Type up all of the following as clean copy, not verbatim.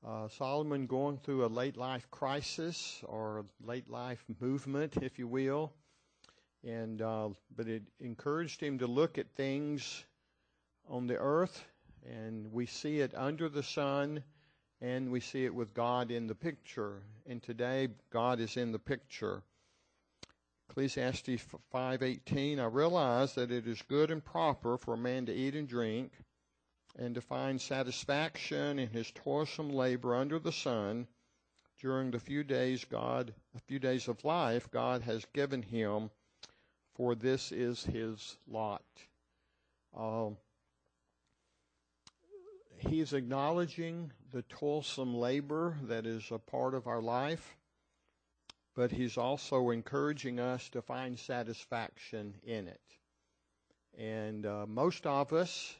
Solomon going through a late life crisis or late life movement, if you will, and but it encouraged him to look at things on the earth, and we see it under the sun, and we see it with God in the picture. And today, God is in the picture. Ecclesiastes 5:18, I realize that it is good and proper for a man to eat and drink, and to find satisfaction in his toilsome labor under the sun during the few days of life God has given him, for this is his lot. He's acknowledging the toilsome labor that is a part of our life, but he's also encouraging us to find satisfaction in it. And most of us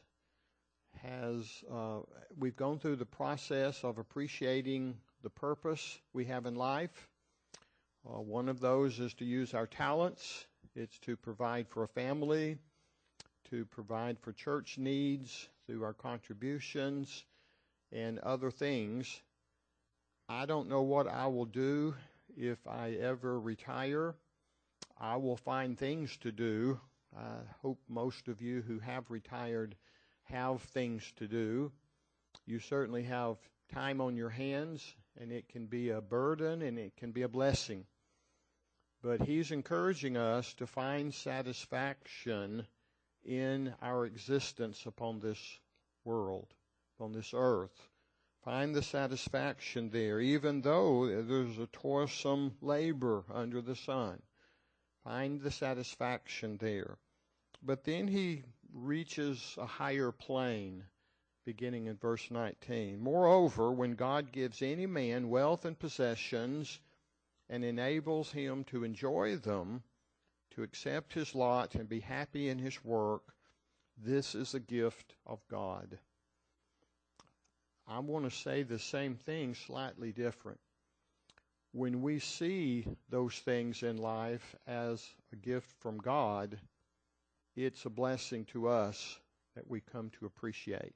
we've gone through the process of appreciating the purpose we have in life. One of those is to use our talents. It's to provide for a family, to provide for church needs through our contributions and other things. I don't know what I will do if I ever retire. I will find things to do. I hope most of you who have retired have things to do. You certainly have time on your hands, and it can be a burden and it can be a blessing. But he's encouraging us to find satisfaction in our existence upon this world, upon this earth. Find the satisfaction there, even though there's a toilsome labor under the sun. Find the satisfaction there. But then he reaches a higher plane, beginning in verse 19. Moreover, when God gives any man wealth and possessions and enables him to enjoy them, to accept his lot and be happy in his work, this is a gift of God. I want to say the same thing, slightly different. When we see those things in life as a gift from God, it's a blessing to us that we come to appreciate.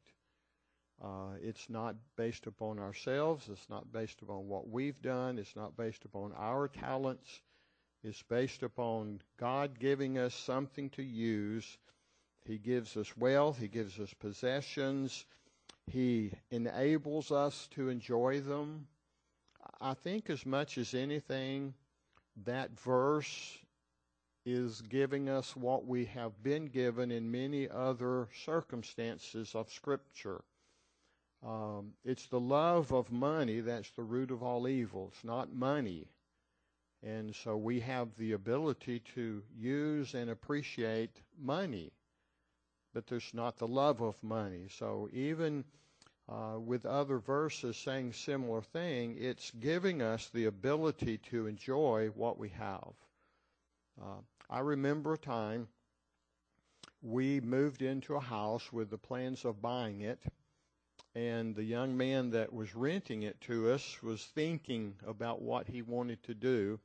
It's not based upon ourselves. It's not based upon what we've done. It's not based upon our talents. It's based upon God giving us something to use. He gives us wealth. He gives us possessions. He enables us to enjoy them. I think as much as anything, that verse is giving us what we have been given in many other circumstances of Scripture. It's the love of money that's the root of all evil. It's not money. And so we have the ability to use and appreciate money, but there's not the love of money. So even with other verses saying similar thing, it's giving us the ability to enjoy what we have. I remember a time we moved into a house with the plans of buying it, and the young man that was renting it to us was thinking about what he wanted to do.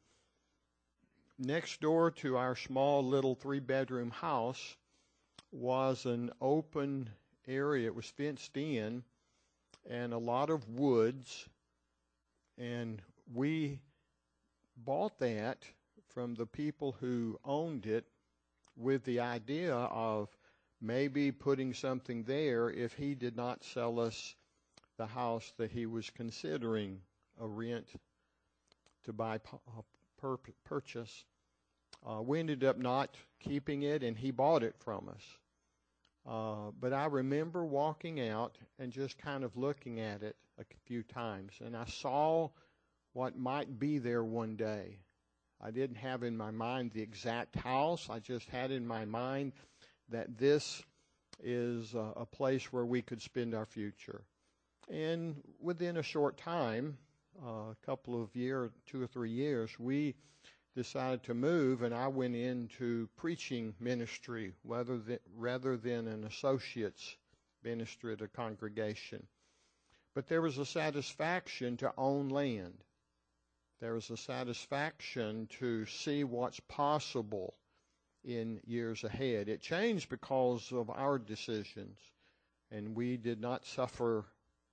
Next door to our small little 3-bedroom house was an open area. It was fenced in and a lot of woods, and we bought that from the people who owned it with the idea of maybe putting something there if he did not sell us the house that he was considering a rent to buy purchase. We ended up not keeping it, and he bought it from us. But I remember walking out and just kind of looking at it a few times, and I saw what might be there one day. I didn't have in my mind the exact house. I just had in my mind that this is a place where we could spend our future. And within a short time, a couple of years, 2 or 3 years, we decided to move, and I went into preaching ministry rather than an associate's ministry at a congregation. But there was a satisfaction to own land. There was a satisfaction to see what's possible in years ahead. It changed because of our decisions, and we did not suffer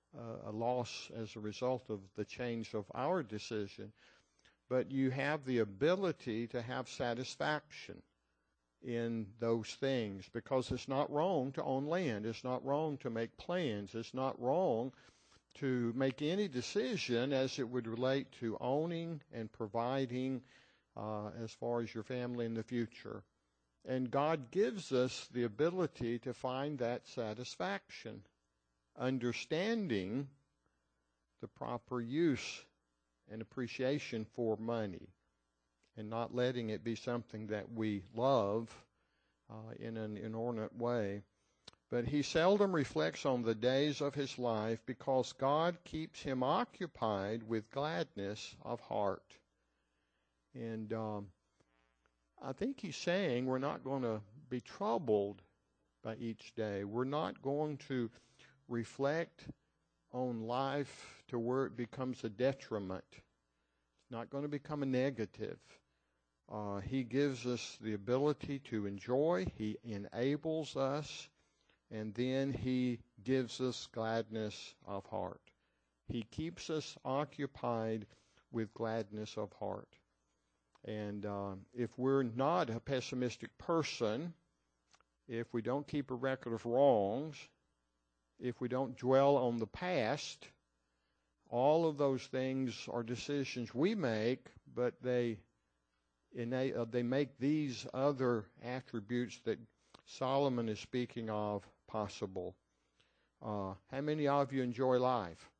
a loss as a result of the change of our decision, but you have the ability to have satisfaction in those things, because it's not wrong to own land. It's not wrong to make plans. It's not wrong to make any decision as it would relate to owning and providing as far as your family in the future. And God gives us the ability to find that satisfaction, understanding the proper use and appreciation for money, and not letting it be something that we love in an inordinate way. But he seldom reflects on the days of his life, because God keeps him occupied with gladness of heart. And I think he's saying we're not going to be troubled by each day. We're not going to reflect on life to where it becomes a detriment. It's not going to become a negative. He gives us the ability to enjoy. He enables us. And then he gives us gladness of heart. He keeps us occupied with gladness of heart. And if we're not a pessimistic person, if we don't keep a record of wrongs, if we don't dwell on the past, all of those things are decisions we make, but they make these other attributes that Solomon is speaking of possible. How many of you enjoy life?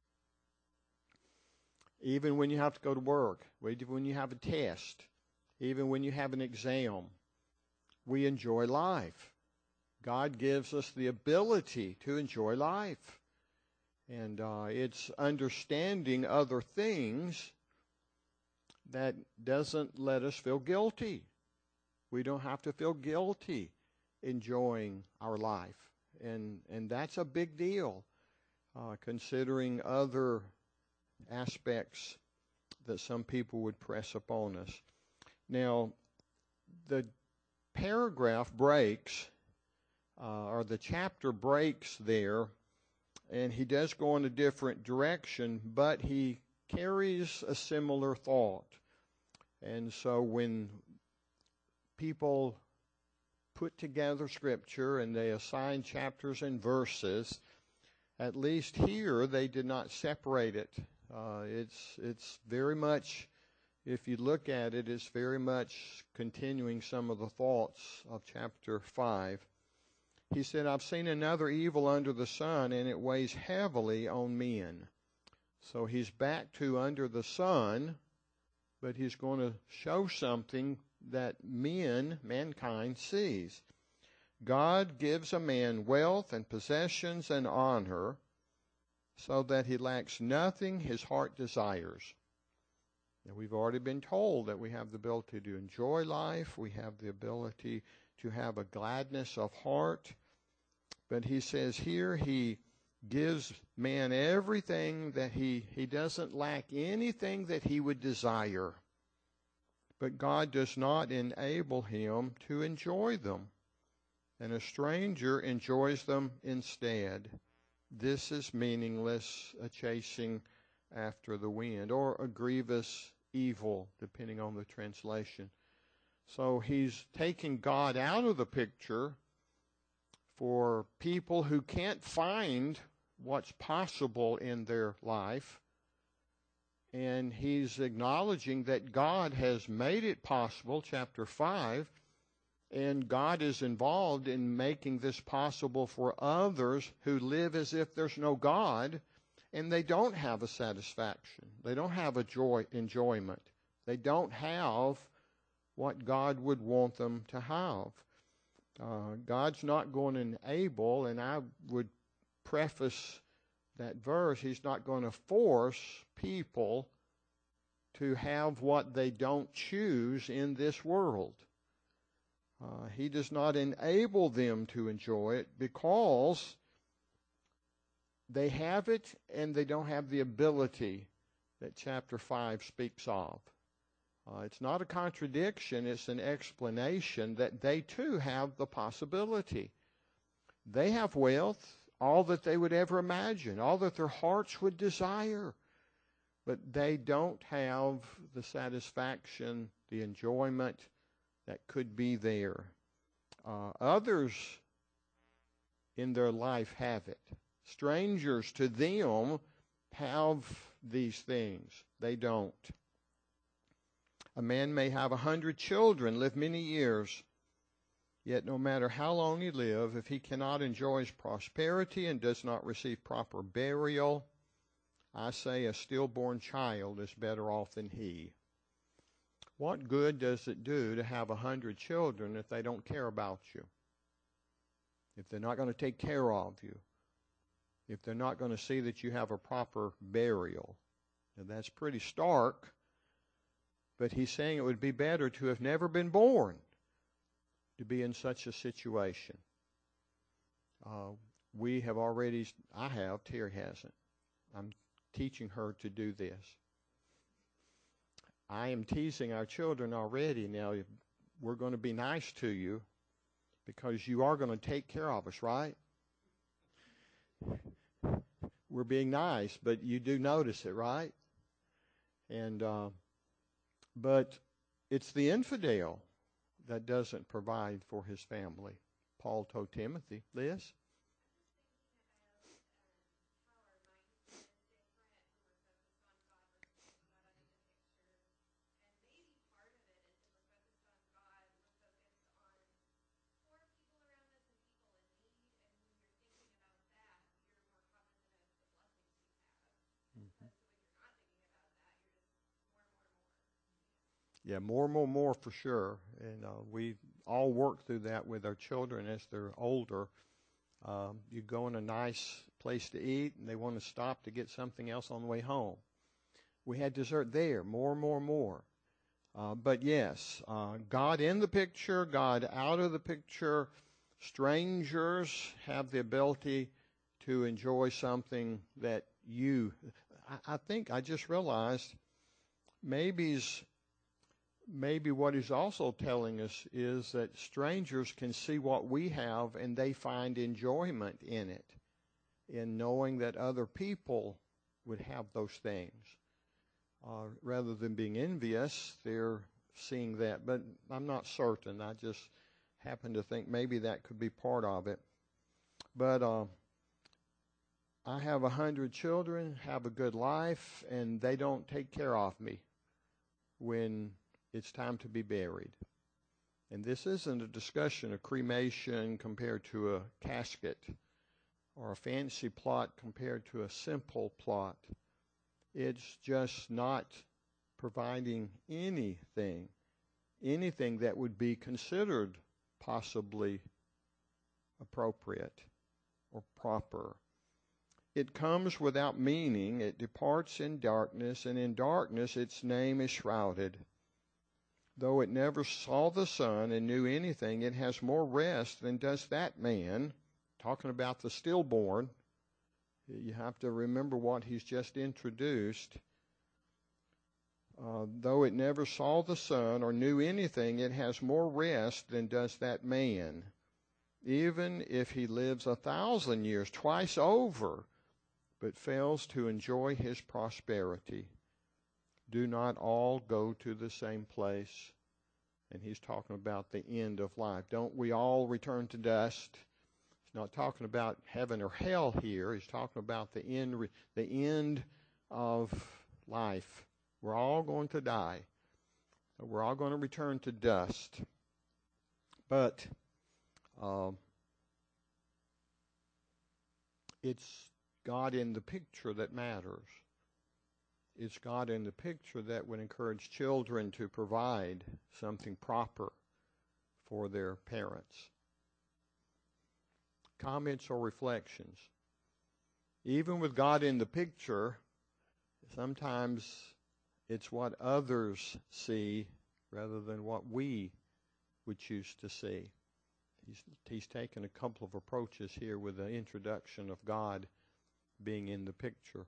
Even when you have to go to work, when you have a test, even when you have an exam, we enjoy life. God gives us the ability to enjoy life. And it's understanding other things that doesn't let us feel guilty. We don't have to feel guilty enjoying our life. And that's a big deal, considering other aspects that some people would press upon us. Now, the paragraph breaks, or the chapter breaks there, and he does go in a different direction, but he carries a similar thought. And so when people put together Scripture and they assign chapters and verses, at least here they did not separate it. It's very much, if you look at it, it's very much continuing some of the thoughts of chapter 5. He said, I've seen another evil under the sun, and it weighs heavily on men. So he's back to under the sun, but he's going to show something that mankind sees. God gives a man wealth and possessions and honor, so that he lacks nothing his heart desires. Now, we've already been told that we have the ability to enjoy life. We have the ability to have a gladness of heart. But he says here he gives man everything that he doesn't lack anything that he would desire. But God does not enable him to enjoy them. And a stranger enjoys them instead. This is meaningless, a chasing after the wind, or a grievous evil, depending on the translation. So he's taking God out of the picture for people who can't find what's possible in their life. And he's acknowledging that God has made it possible, chapter 5, and God is involved in making this possible for others who live as if there's no God, and they don't have a satisfaction. They don't have a enjoyment. They don't have what God would want them to have. God's not going to enable, and I would preface that verse, he's not going to force people to have what they don't choose in this world. He does not enable them to enjoy it because they have it and they don't have the ability that chapter 5 speaks of. It's not a contradiction, it's an explanation that they too have the possibility. They have wealth, all that they would ever imagine, all that their hearts would desire. But they don't have the satisfaction, the enjoyment that could be there. Others in their life have it. Strangers to them have these things. They don't. A man may have 100 children, live many years, yet no matter how long he live, if he cannot enjoy his prosperity and does not receive proper burial, I say a stillborn child is better off than he. What good does it do to have 100 children if they don't care about you? If they're not going to take care of you? If they're not going to see that you have a proper burial? And that's pretty stark, but he's saying it would be better to have never been born to be in such a situation. We have already, I have, Terry hasn't. I'm teaching her to do this. I am teasing our children already. Now, we're going to be nice to you because you are going to take care of us, right? We're being nice, but you do notice it, right? And but it's the infidel that doesn't provide for his family. Paul told Timothy. Liz? Yeah, more for sure. And we all work through that with our children as they're older. You go in a nice place to eat, and they want to stop to get something else on the way home. We had dessert there, more. But yes, God in the picture, God out of the picture. Strangers have the ability to enjoy something that I think I just realized maybe what he's also telling us is that strangers can see what we have and they find enjoyment in it, in knowing that other people would have those things. Rather than being envious, they're seeing that. But I'm not certain. I just happen to think maybe that could be part of it. But I have 100 children, have a good life, and they don't take care of me when it's time to be buried. And this isn't a discussion of cremation compared to a casket or a fancy plot compared to a simple plot. It's just not providing anything that would be considered possibly appropriate or proper. It comes without meaning. It departs in darkness, and in darkness its name is shrouded. Though it never saw the sun and knew anything, it has more rest than does that man. Talking about the stillborn, you have to remember what he's just introduced. Though it never saw the sun or knew anything, it has more rest than does that man. Even if he lives 1,000 years, twice over, but fails to enjoy his prosperity. Do not all go to the same place. And he's talking about the end of life. Don't we all return to dust? He's not talking about heaven or hell here. He's talking about the end of life. We're all going to die. We're all going to return to dust. But it's God in the picture that matters. It's God in the picture that would encourage children to provide something proper for their parents. Comments or reflections? Even with God in the picture, sometimes it's what others see rather than what we would choose to see. He's taken a couple of approaches here with the introduction of God being in the picture.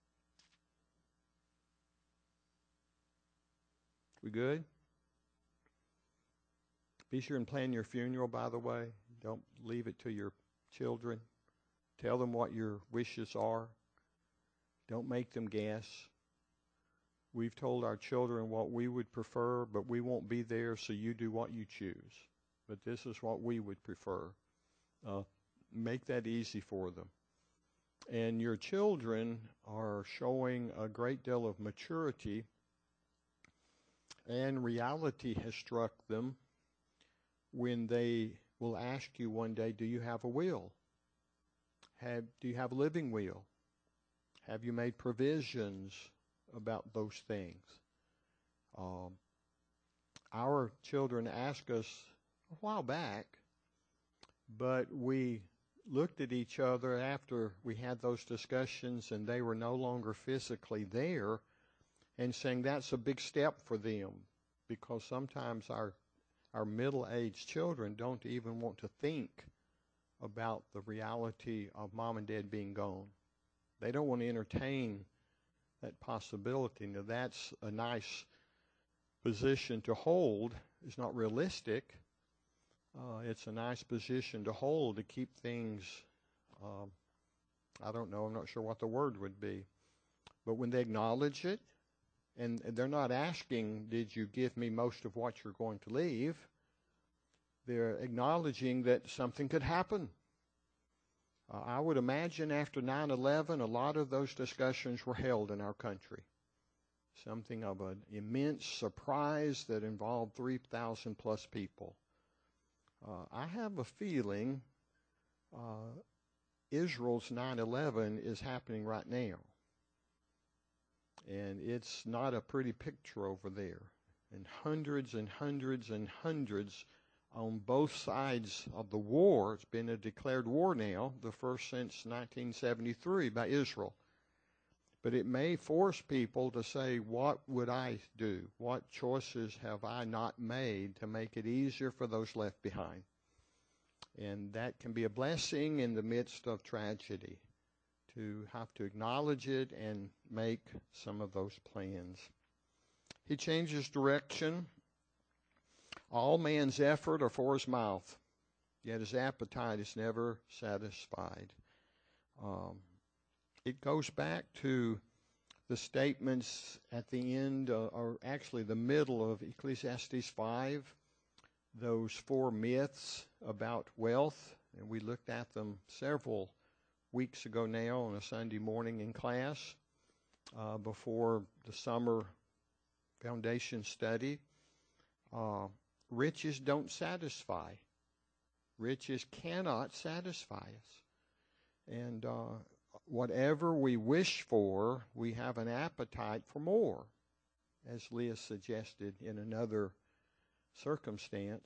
We good? Be sure and plan your funeral, by the way. Don't leave it to your children. Tell them what your wishes are. Don't make them guess. We've told our children what we would prefer, but we won't be there, so you do what you choose. But this is what we would prefer. Make that easy for them. And your children are showing a great deal of maturity, and reality has struck them when they will ask you one day, do you have a will? Do you have a living will? Have you made provisions about those things? Our children asked us a while back, but we looked at each other after we had those discussions and they were no longer physically there, and saying that's a big step for them, because sometimes our middle-aged children don't even want to think about the reality of mom and dad being gone. They don't want to entertain that possibility. Now, that's a nice position to hold. It's not realistic. It's a nice position to hold to keep things, I don't know, I'm not sure what the word would be. But when they acknowledge it, and they're not asking, did you give me most of what you're going to leave? They're acknowledging that something could happen. I would imagine after 9/11, a lot of those discussions were held in our country. Something of an immense surprise that involved 3,000 plus people. I have a feeling Israel's 9/11 is happening right now. And it's not a pretty picture over there. And hundreds and hundreds and hundreds on both sides of the war. It's been a declared war now, the first since 1973 by Israel. But it may force people to say, what would I do? What choices have I not made to make it easier for those left behind? And that can be a blessing in the midst of tragedy, to have to acknowledge it and make some of those plans. He changes direction. All man's effort are for his mouth, yet his appetite is never satisfied. It goes back to the statements at the end, or actually the middle of Ecclesiastes 5, those 4 myths about wealth, and we looked at them several weeks ago now on a Sunday morning in class before the summer foundation study. Riches don't satisfy. Riches cannot satisfy us. And whatever we wish for, we have an appetite for more, as Leah suggested in another circumstance.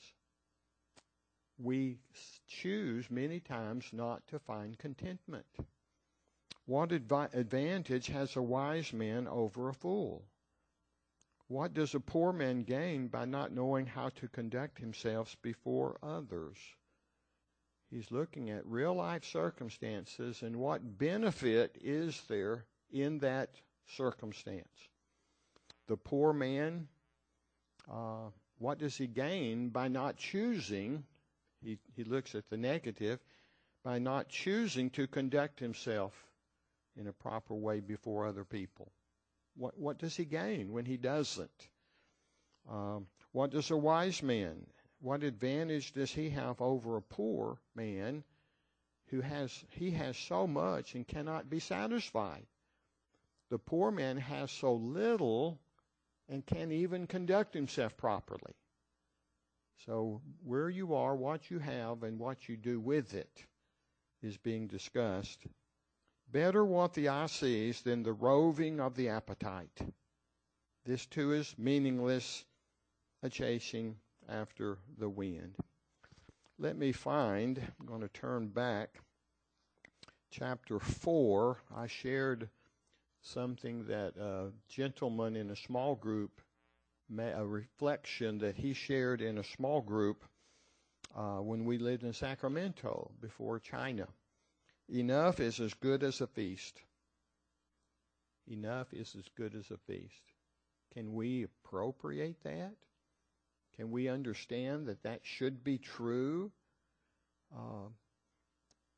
We choose many times not to find contentment. What advantage has a wise man over a fool? What does a poor man gain by not knowing how to conduct himself before others? He's looking at real life circumstances and what benefit is there in that circumstance. The poor man, what does he gain by not choosing? He looks at the negative, by not choosing to conduct himself in a proper way before other people. What does he gain when he doesn't? What does a wise man, what advantage does he have over a poor man who has so much and cannot be satisfied? The poor man has so little and can't even conduct himself properly. So where you are, what you have, and what you do with it is being discussed. Better what the eye sees than the roving of the appetite. This too is meaningless, a chasing after the wind. Let me find, I'm going to turn back, chapter 4. I shared something that a gentleman in a small group, a reflection that he shared in a small group when we lived in Sacramento before China. Enough is as good as a feast. Enough is as good as a feast. Can we appropriate that? Can we understand that that should be true?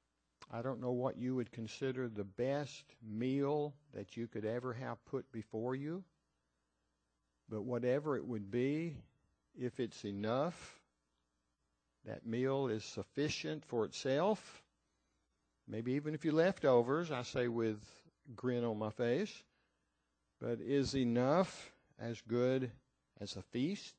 I don't know what you would consider the best meal that you could ever have put before you, but whatever it would be, if it's enough, that meal is sufficient for itself. Maybe even if you leftovers, I say with a grin on my face, but is enough as good as a feast?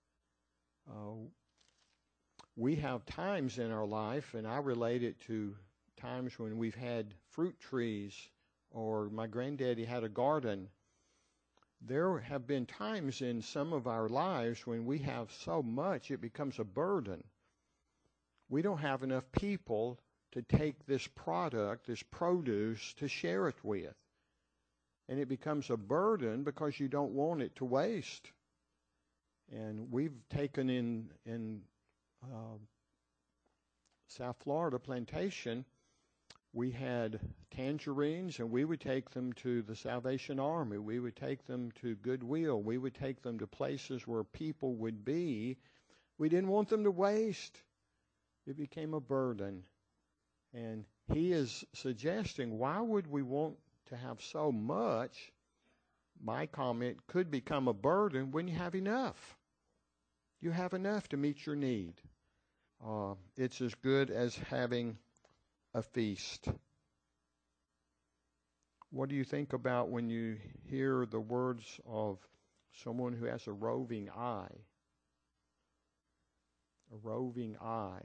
We have times in our life, and I relate it to times when we've had fruit trees, or my granddaddy had a garden. There have been times in some of our lives when we have so much it becomes a burden. We don't have enough people to take this product, this produce, to share it with. And it becomes a burden because you don't want it to waste. And we've taken in South Florida plantation, we had tangerines, and we would take them to the Salvation Army. We would take them to Goodwill. We would take them to places where people would be. We didn't want them to waste. It became a burden. And he is suggesting, why would we want to have so much? My comment, could become a burden when you have enough. You have enough to meet your need. It's as good as having a feast. What do you think about when you hear the words of someone who has a roving eye? A roving eye.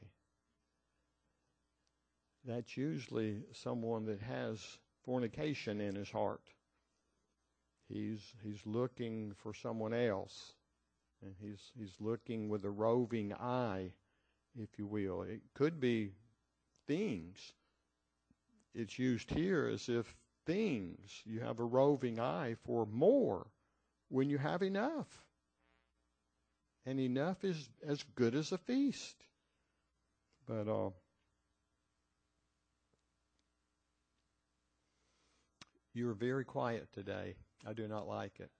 That's usually someone that has fornication in his heart. He's looking for someone else, and he's looking with a roving eye, if you will. It could be things. It's used here as if things. You have a roving eye for more when you have enough. And enough is as good as a feast. But you're very quiet today. I do not like it.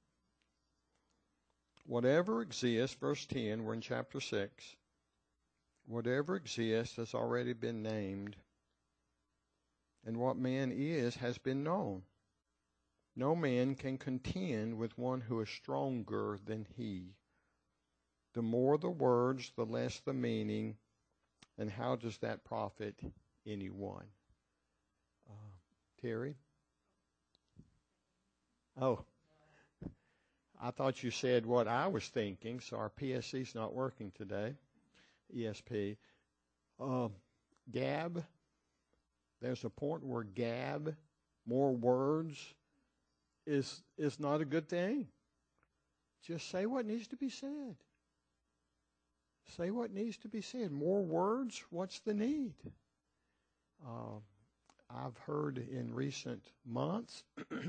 Whatever exists, verse 10, we're in chapter 6. Whatever exists has already been named, and what man is has been known. No man can contend with one who is stronger than he. The more the words, the less the meaning, and how does that profit anyone? Terry? Oh, I thought you said what I was thinking, so our PSC's not working today. ESP. Gab, there's a point where gab, more words, is not a good thing. Just say what needs to be said. Say what needs to be said. More words, what's the need? I've heard in recent months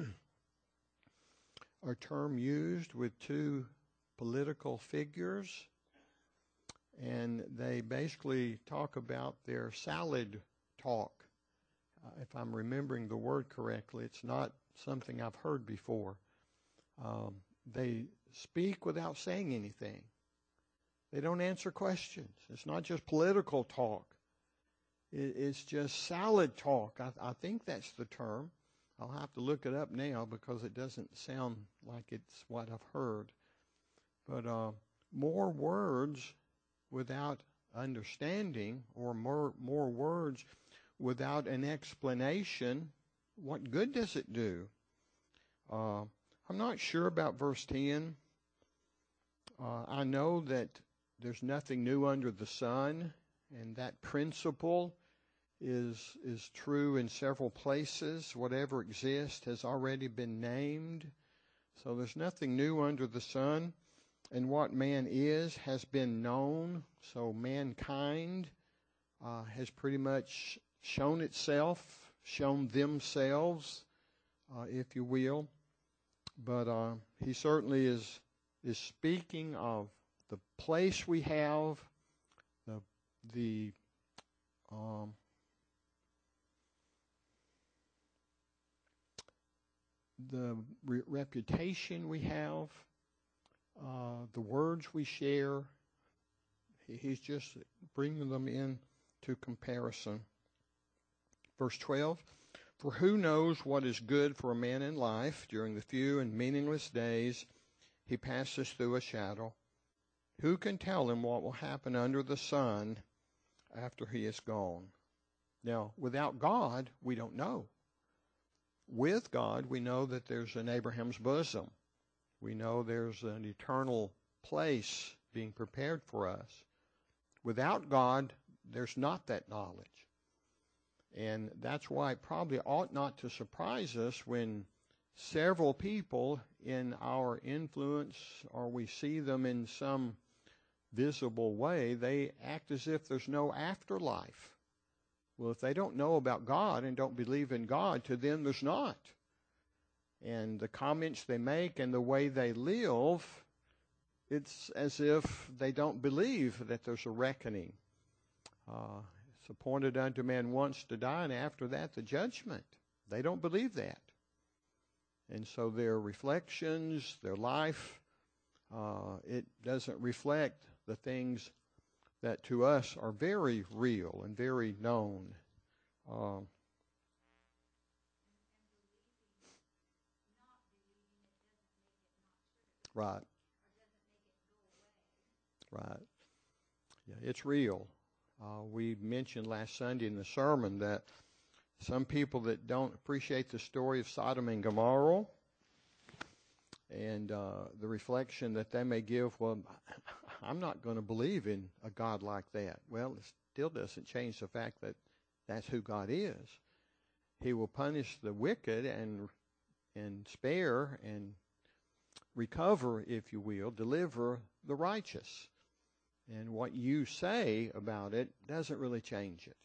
a term used with two political figures, and they basically talk about their salad talk. If I'm remembering the word correctly, it's not something I've heard before. They speak without saying anything. They don't answer questions. It's not just political talk. It's just salad talk. I think that's the term. I'll have to look it up now because it doesn't sound like it's what I've heard. But more words without understanding, or more words without an explanation, what good does it do? I'm not sure about verse 10. I know that there's nothing new under the sun, and that principle is true in several places. Whatever exists has already been named. So there's nothing new under the sun. And what man is has been known. So mankind has pretty much shown itself, shown themselves, if you will. But he certainly is speaking of the place we have, the reputation we have, the words we share. He's just bringing them in to comparison. Verse 12, for who knows what is good for a man in life during the few and meaningless days he passes through a shadow? Who can tell him what will happen under the sun after he is gone? Now, without God, we don't know. With God, we know that there's an Abraham's bosom. We know there's an eternal place being prepared for us. Without God, there's not that knowledge. And that's why it probably ought not to surprise us when several people in our influence, or we see them in some visible way, they act as if there's no afterlife. Well, if they don't know about God and don't believe in God, to them there's not. And the comments they make and the way they live, it's as if they don't believe that there's a reckoning. It's appointed unto man once to die, and after that the judgment. They don't believe that. And so their reflections, their life, it doesn't reflect the things that to us are very real and very known. Right. Right. Yeah, it's real. We mentioned last Sunday in the sermon that some people that don't appreciate the story of Sodom and Gomorrah and the reflection that they may give, well, I'm not going to believe in a God like that. Well, it still doesn't change the fact that that's who God is. He will punish the wicked and spare and recover, if you will, deliver the righteous. And what you say about it doesn't really change it.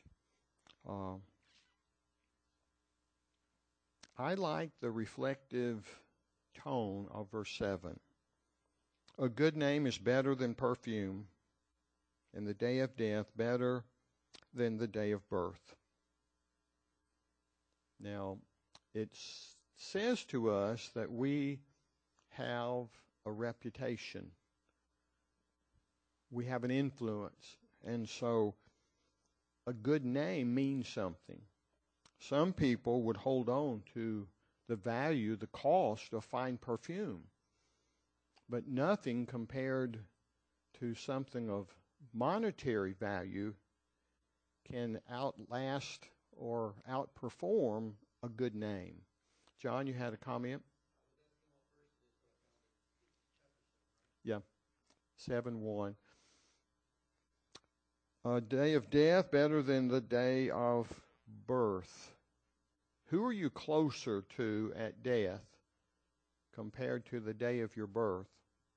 I like the reflective tone of verse 7. A good name is better than perfume, and the day of death better than the day of birth. Now, it says to us that we have a reputation. We have an influence. And so a good name means something. Some people would hold on to the value, the cost of fine perfume. But nothing compared to something of monetary value can outlast or outperform a good name. John, you had a comment? Yeah, 7:1. A day of death better than the day of birth. Who are you closer to at death compared to the day of your birth?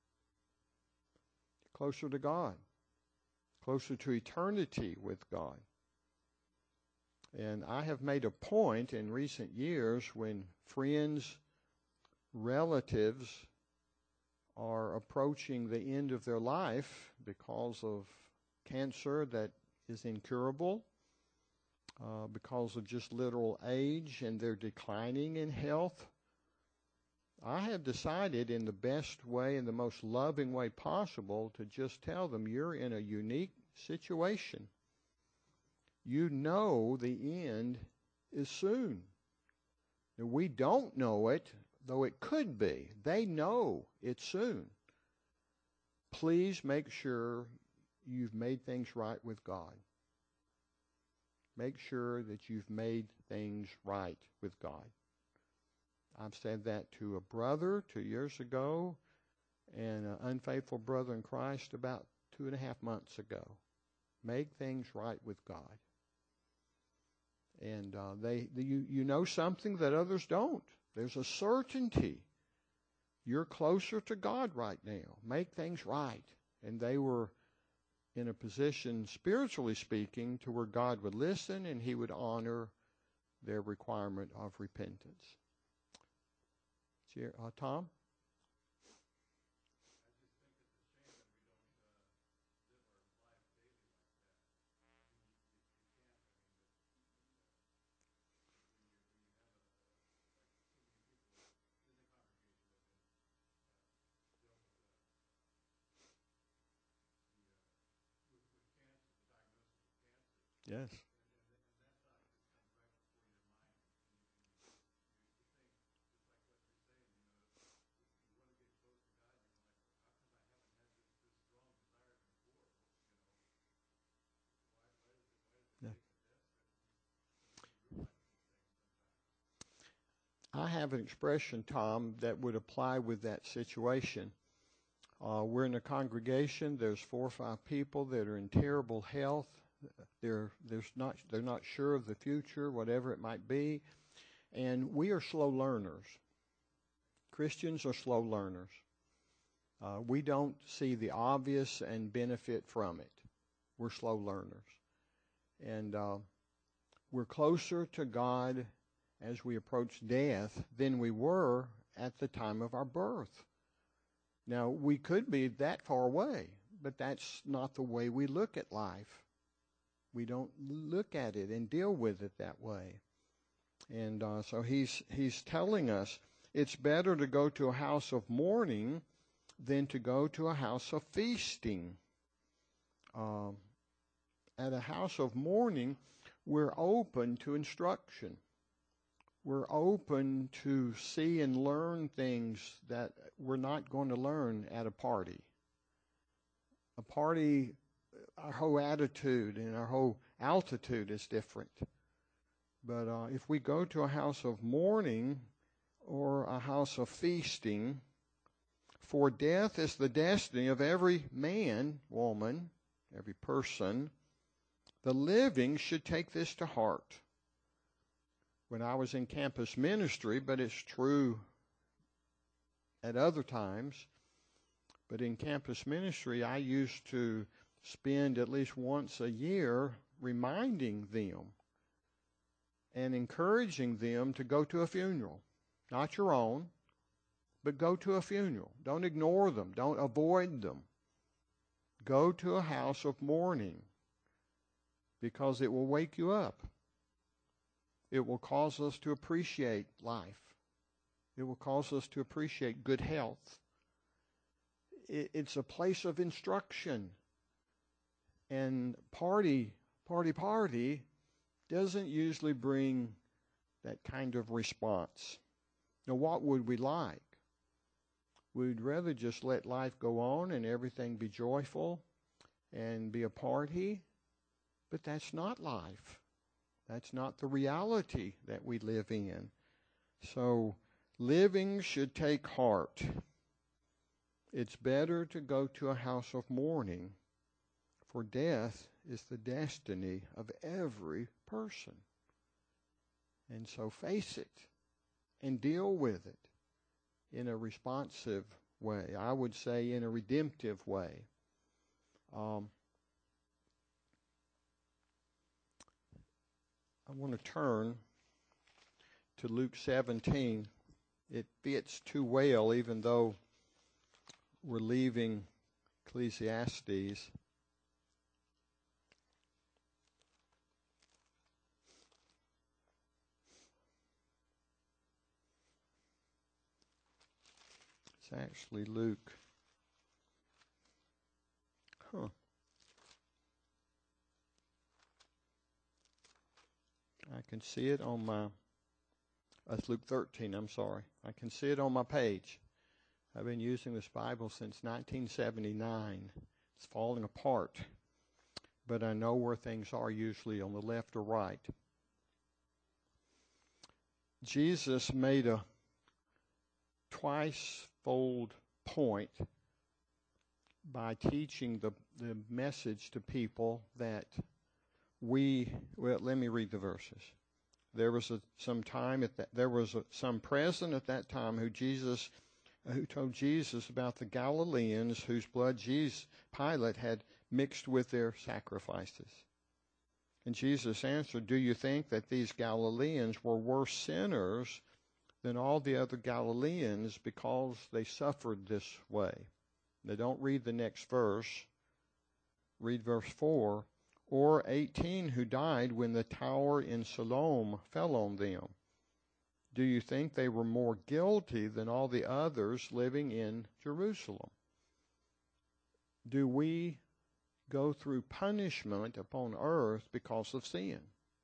Closer to God. Closer to eternity with God. And I have made a point in recent years when friends, relatives are approaching the end of their life because of cancer that is incurable, because of just literal age, and they're declining in health. I have decided in the best way, in the most loving way possible, to just tell them you're in a unique situation. You know the end is soon. And we don't know it, though it could be. They know it's soon. Please make sure you've made things right with God. Make sure that you've made things right with God. I've said that to a brother 2 years ago and an unfaithful brother in Christ about 2.5 months ago. Make things right with God. And you know something that others don't. There's a certainty. You're closer to God right now. Make things right. And they were in a position, spiritually speaking, to where God would listen and he would honor their requirement of repentance. Tom? Yes. I have an expression, Tom, that would apply with that situation. We're in a congregation. There's 4 or 5 people that are in terrible health. They're not sure of the future, whatever it might be, and we are slow learners. Christians are slow learners. We don't see the obvious and benefit from it. We're slow learners, and we're closer to God as we approach death than we were at the time of our birth. Now, we could be that far away, but that's not the way we look at life. We don't look at it and deal with it that way. And so he's telling us it's better to go to a house of mourning than to go to a house of feasting. At a house of mourning, we're open to instruction. We're open to see and learn things that we're not going to learn at a party. A party, our whole attitude and our whole altitude is different. But if we go to a house of mourning or a house of feasting, for death is the destiny of every man, woman, every person. The living should take this to heart. When I was in campus ministry, but it's true at other times, but in campus ministry, I used to spend at least once a year reminding them and encouraging them to go to a funeral. Not your own, but go to a funeral. Don't ignore them. Don't avoid them. Go to a house of mourning, because it will wake you up. It will cause us to appreciate life. It will cause us to appreciate good health. It's a place of instruction. And party doesn't usually bring that kind of response. Now, what would we like? We'd rather just let life go on and everything be joyful and be a party. But that's not life. That's not the reality that we live in. So living should take heart. It's better to go to a house of mourning, for death is the destiny of every person. And so face it and deal with it in a responsive way. I would say in a redemptive way. I want to turn to Luke 17. It fits too well, even though we're leaving Ecclesiastes. It's actually Luke. I can see it on my, that's Luke 13, I'm sorry. I can see it on my page. I've been using this Bible since 1979. It's falling apart, but I know where things are usually on the left or right. Jesus made a twice-fold point by teaching the message to people that let me read the verses. There was some present at that time who told Jesus about the Galileans whose blood Pilate had mixed with their sacrifices. And Jesus answered, "Do you think that these Galileans were worse sinners than all the other Galileans because they suffered this way?" Now don't read the next verse. Read verse 4. Or 18 who died when the tower in Siloam fell on them. Do you think they were more guilty than all the others living in Jerusalem? Do we go through punishment upon earth because of sin?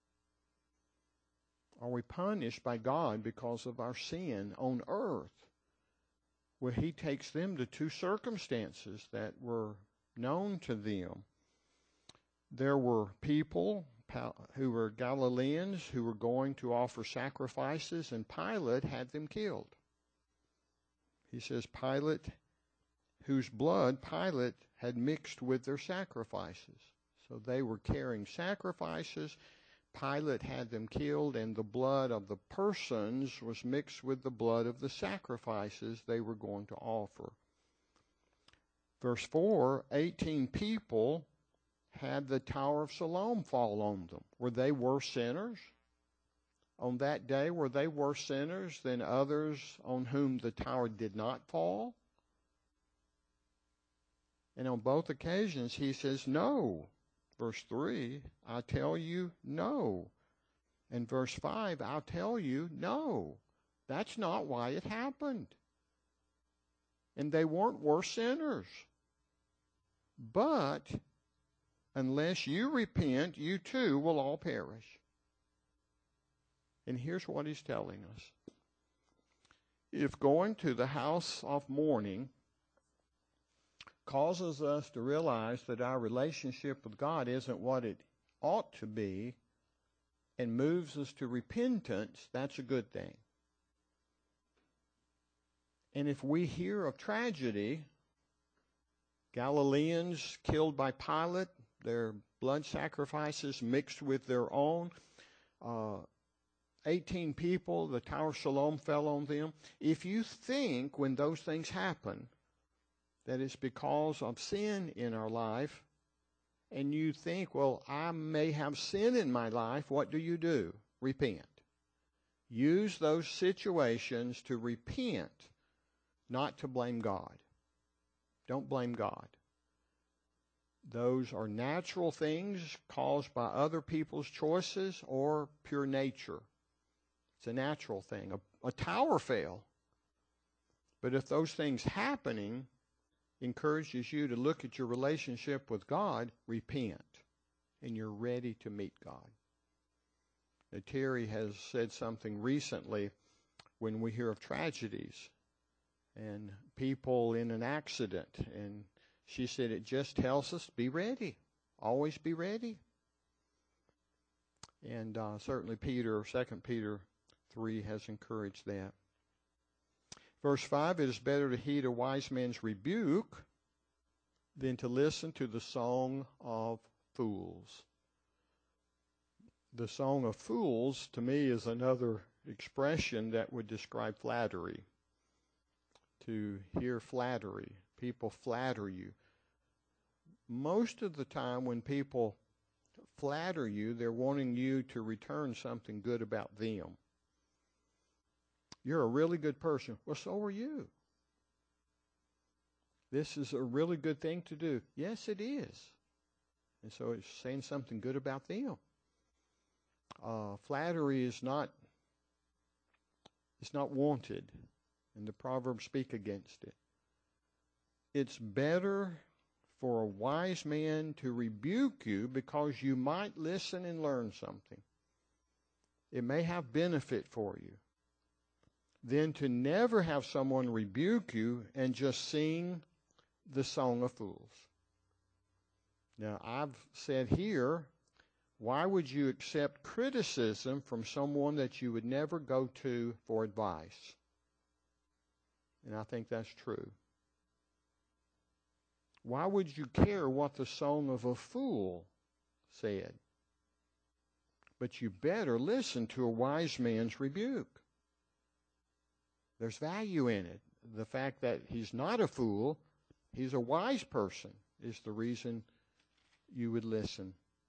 Are we punished by God because of our sin on earth? Well, he takes them to 2 circumstances that were known to them. There were people who were Galileans who were going to offer sacrifices, and Pilate had them killed. He says Pilate, whose blood Pilate had mixed with their sacrifices. So they were carrying sacrifices. Pilate had them killed, and the blood of the persons was mixed with the blood of the sacrifices they were going to offer. Verse 4, 18 people had the Tower of Siloam fall on them. Were they worse sinners? On that day, were they worse sinners than others on whom the tower did not fall? And on both occasions, he says, no. Verse 3, I tell you, no. And verse 5, I'll tell you, no. That's not why it happened. And they weren't worse sinners. But unless you repent, you too will all perish. And here's what he's telling us. If going to the house of mourning causes us to realize that our relationship with God isn't what it ought to be and moves us to repentance, that's a good thing. And if we hear of tragedy, Galileans killed by Pilate, their blood sacrifices mixed with their own, 18 people, the Tower of Siloam fell on them. If you think when those things happen that it's because of sin in our life, and you think, well, I may have sin in my life, what do? Repent. Use those situations to repent, not to blame God. Don't blame God. Those are natural things caused by other people's choices or pure nature. It's a natural thing. A tower fell. But if those things happening encourages you to look at your relationship with God, repent, and you're ready to meet God. Now, Terry has said something recently when we hear of tragedies and people in an accident, and she said it just tells us, be ready. Always be ready. And certainly 2 Peter 3 has encouraged that. Verse 5, it is better to heed a wise man's rebuke than to listen to the song of fools. The song of fools, to me, is another expression that would describe flattery. To hear flattery. People flatter you. Most of the time when people flatter you, they're wanting you to return something good about them. You're a really good person. Well, so are you. This is a really good thing to do. Yes, it is. And so it's saying something good about them. Flattery is not wanted, and the Proverbs speak against it. It's better for a wise man to rebuke you because you might listen and learn something. It may have benefit for you, than to never have someone rebuke you and just sing the song of fools. Now, I've said here, why would you accept criticism from someone that you would never go to for advice? And I think that's true. Why would you care what the song of a fool said? But you better listen to a wise man's rebuke. There's value in it. The fact that he's not a fool, he's a wise person, is the reason you would listen.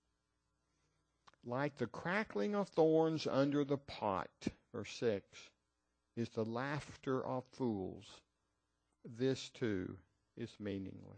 Like the crackling of thorns under the pot, verse 6, is the laughter of fools. This too is meaningless.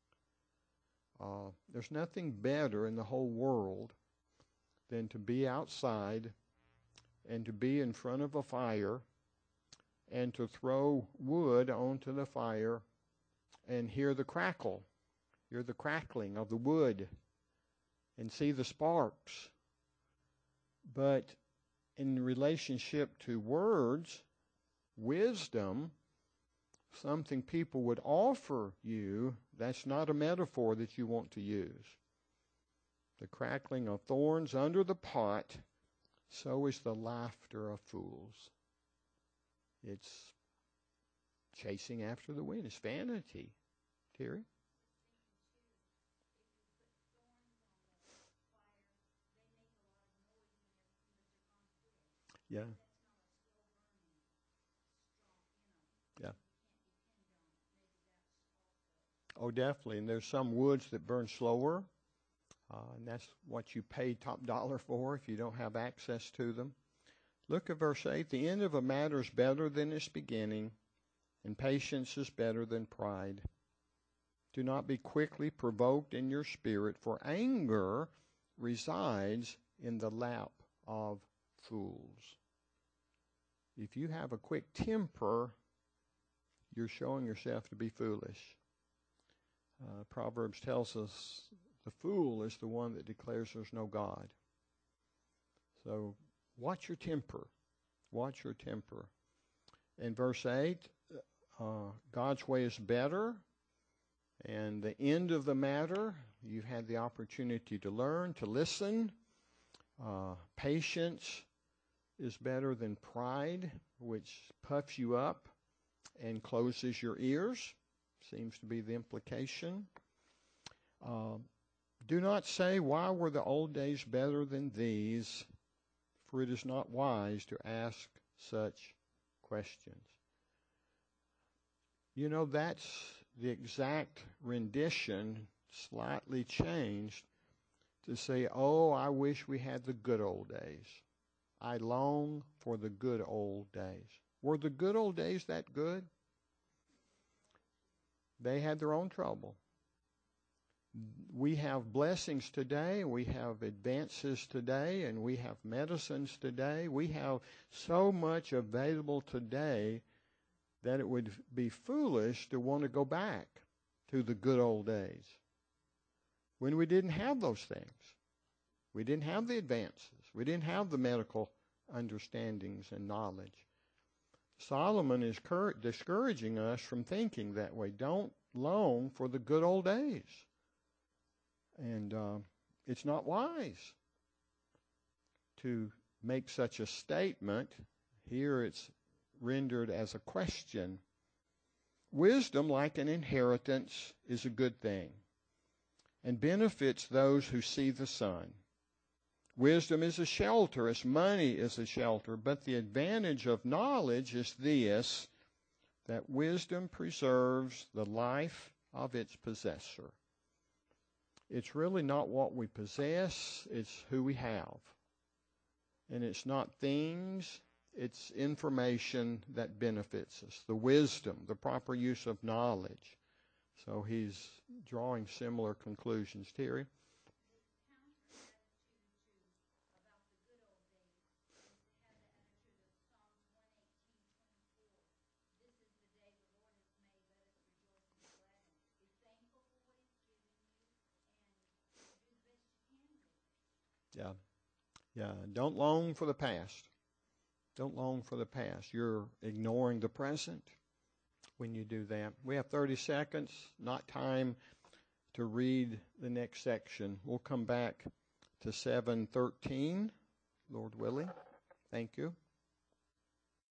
There's nothing better in the whole world than to be outside and to be in front of a fire and to throw wood onto the fire and hear the crackle, hear the crackling of the wood, and see the sparks. But in relationship to words, wisdom, something people would offer you, that's not a metaphor that you want to use. the crackling of thorns under the pot, so is the laughter of fools. It's chasing after the wind. It's vanity. Terry? Yeah. Yeah. Oh, definitely. And there's some woods that burn slower, and that's what you pay top dollar for if you don't have access to them. Look at verse 8. The end of a matter is better than its beginning, and patience is better than pride. Do not be quickly provoked in your spirit, for anger resides in the lap of fools. If you have a quick temper, you're showing yourself to be foolish. Proverbs tells us the fool is the one that declares there's no God. So watch your temper. Watch your temper. In verse 8, God's way is better. And the end of the matter, you've had the opportunity to learn, to listen. Patience is better than pride, which puffs you up and closes your ears. Seems to be the implication. Do not say, why were the old days better than these? For it is not wise to ask such questions. You know, that's the exact rendition, slightly changed, to say, oh, I wish we had the good old days. I long for the good old days. Were the good old days that good? They had their own trouble. We have blessings today, we have advances today, and we have medicines today. We have so much available today that it would be foolish to want to go back to the good old days when we didn't have those things. We didn't have the advances. We didn't have the medical understandings and knowledge. Solomon is discouraging us from thinking that way. Don't long for the good old days. And it's not wise to make such a statement. Here it's rendered as a question. Wisdom, like an inheritance, is a good thing and benefits those who see the sun. Wisdom is a shelter, as money is a shelter, but the advantage of knowledge is this, that wisdom preserves the life of its possessor. It's really not what we possess, it's who we have. And it's not things, it's information that benefits us, the wisdom, the proper use of knowledge. So he's drawing similar conclusions. Terry? Yeah. Yeah. Don't long for the past. Don't long for the past. You're ignoring the present when you do that. We have 30 seconds, not time to read the next section. We'll come back to 7:13, Lord willing. Thank you.